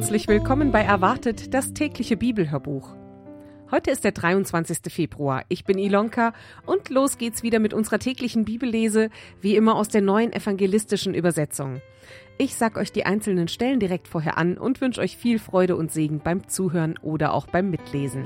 Herzlich willkommen bei Erwartet, das tägliche Bibelhörbuch. Heute ist der 23. Februar. Ich bin Ilonka und los geht's wieder mit unserer täglichen Bibellese, wie immer aus der neuen evangelistischen Übersetzung. Ich sag euch die einzelnen Stellen direkt vorher an und wünsche euch viel Freude und Segen beim Zuhören oder auch beim Mitlesen.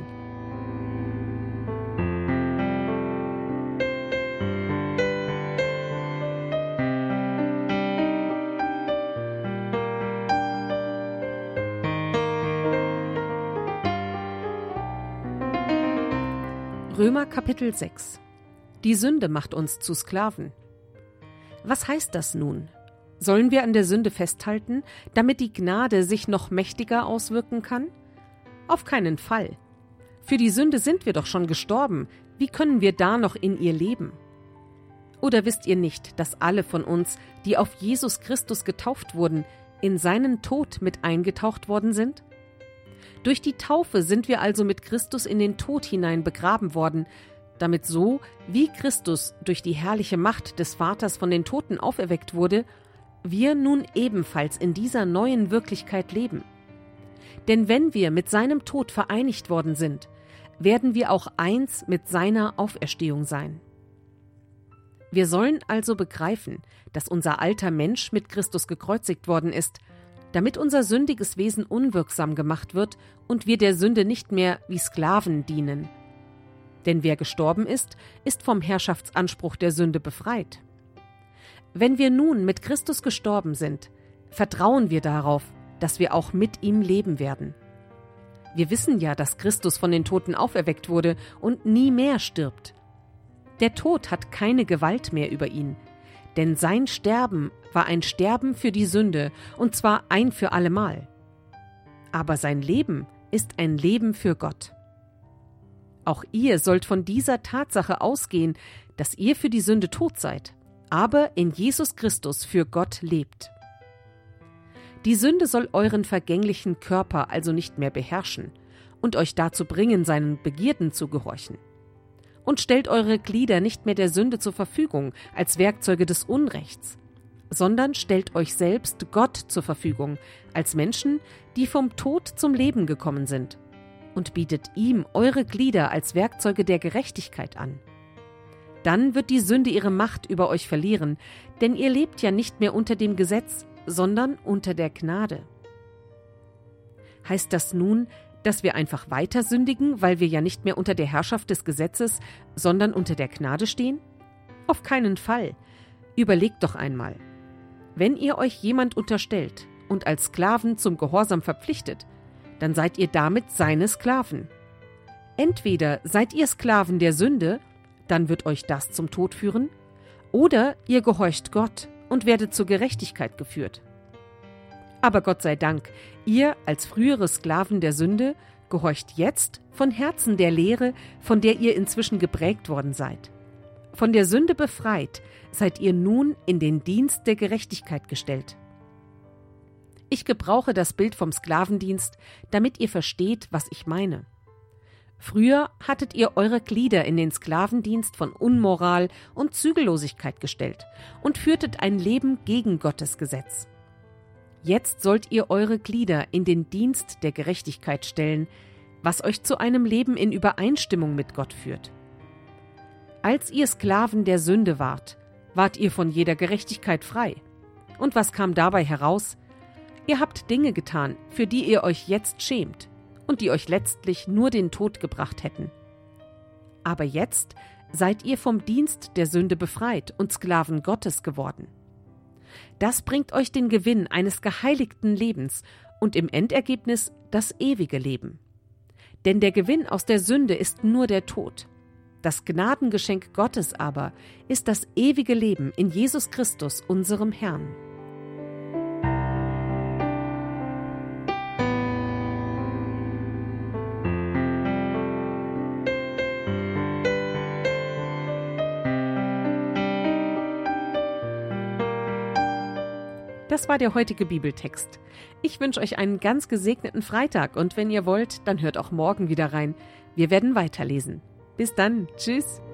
Römer Kapitel 6. Die Sünde macht uns zu Sklaven. Was heißt das nun? Sollen wir an der Sünde festhalten, damit die Gnade sich noch mächtiger auswirken kann? Auf keinen Fall. Für die Sünde sind wir doch schon gestorben. Wie können wir da noch in ihr leben? Oder wisst ihr nicht, dass alle von uns, die auf Jesus Christus getauft wurden, in seinen Tod mit eingetaucht worden sind? Durch die Taufe sind wir also mit Christus in den Tod hinein begraben worden, damit so, wie Christus durch die herrliche Macht des Vaters von den Toten auferweckt wurde, wir nun ebenfalls in dieser neuen Wirklichkeit leben. Denn wenn wir mit seinem Tod vereinigt worden sind, werden wir auch eins mit seiner Auferstehung sein. Wir sollen also begreifen, dass unser alter Mensch mit Christus gekreuzigt worden ist, damit unser sündiges Wesen unwirksam gemacht wird und wir der Sünde nicht mehr wie Sklaven dienen. Denn wer gestorben ist, ist vom Herrschaftsanspruch der Sünde befreit. Wenn wir nun mit Christus gestorben sind, vertrauen wir darauf, dass wir auch mit ihm leben werden. Wir wissen ja, dass Christus von den Toten auferweckt wurde und nie mehr stirbt. Der Tod hat keine Gewalt mehr über ihn, denn sein Sterben war ein Sterben für die Sünde, und zwar ein für allemal. Aber sein Leben ist ein Leben für Gott. Auch ihr sollt von dieser Tatsache ausgehen, dass ihr für die Sünde tot seid, aber in Jesus Christus für Gott lebt. Die Sünde soll euren vergänglichen Körper also nicht mehr beherrschen und euch dazu bringen, seinen Begierden zu gehorchen. Und stellt eure Glieder nicht mehr der Sünde zur Verfügung als Werkzeuge des Unrechts, sondern stellt euch selbst Gott zur Verfügung als Menschen, die vom Tod zum Leben gekommen sind, und bietet ihm eure Glieder als Werkzeuge der Gerechtigkeit an. Dann wird die Sünde ihre Macht über euch verlieren, denn ihr lebt ja nicht mehr unter dem Gesetz, sondern unter der Gnade. Heißt das nun, dass wir einfach weiter sündigen, weil wir ja nicht mehr unter der Herrschaft des Gesetzes, sondern unter der Gnade stehen? Auf keinen Fall. Überlegt doch einmal. Wenn ihr euch jemand unterstellt und als Sklaven zum Gehorsam verpflichtet, dann seid ihr damit seine Sklaven. Entweder seid ihr Sklaven der Sünde, dann wird euch das zum Tod führen, oder ihr gehorcht Gott und werdet zur Gerechtigkeit geführt. Aber Gott sei Dank, ihr als frühere Sklaven der Sünde gehorcht jetzt von Herzen der Lehre, von der ihr inzwischen geprägt worden seid. Von der Sünde befreit, seid ihr nun in den Dienst der Gerechtigkeit gestellt. Ich gebrauche das Bild vom Sklavendienst, damit ihr versteht, was ich meine. Früher hattet ihr eure Glieder in den Sklavendienst von Unmoral und Zügellosigkeit gestellt und führtet ein Leben gegen Gottes Gesetz. Jetzt sollt ihr eure Glieder in den Dienst der Gerechtigkeit stellen, was euch zu einem Leben in Übereinstimmung mit Gott führt. Als ihr Sklaven der Sünde wart ihr von jeder Gerechtigkeit frei. Und was kam dabei heraus? Ihr habt Dinge getan, für die ihr euch jetzt schämt und die euch letztlich nur den Tod gebracht hätten. Aber jetzt seid ihr vom Dienst der Sünde befreit und Sklaven Gottes geworden. Das bringt euch den Gewinn eines geheiligten Lebens und im Endergebnis das ewige Leben. Denn der Gewinn aus der Sünde ist nur der Tod. Das Gnadengeschenk Gottes aber ist das ewige Leben in Jesus Christus, unserem Herrn. Das war der heutige Bibeltext. Ich wünsche euch einen ganz gesegneten Freitag und wenn ihr wollt, dann hört auch morgen wieder rein. Wir werden weiterlesen. Bis dann. Tschüss.